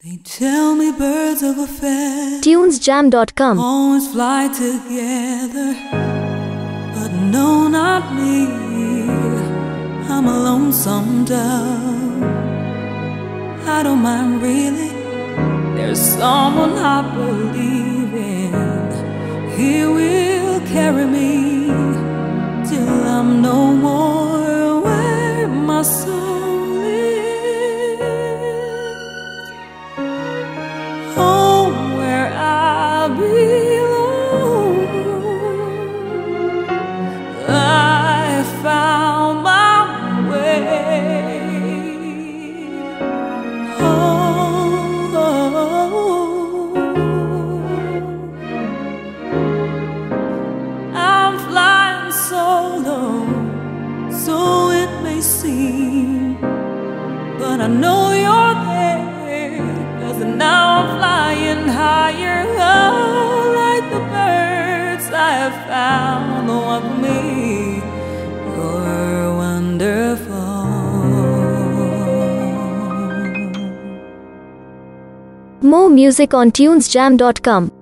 They tell me birds of a feather tunesjam.com. always fly together, but no, not me. I'm a lonesome dove. I don't mind really. There's someone I believe in. He will carry me till I'm no more where my soul is. Home where I belong. I found my way. I'm flying solo, so it may seem, but I know you're there, 'cause now I'm flying higher. Oh, like the birds I have found, the one for me. You're wonderful. More music on tunesjam.com.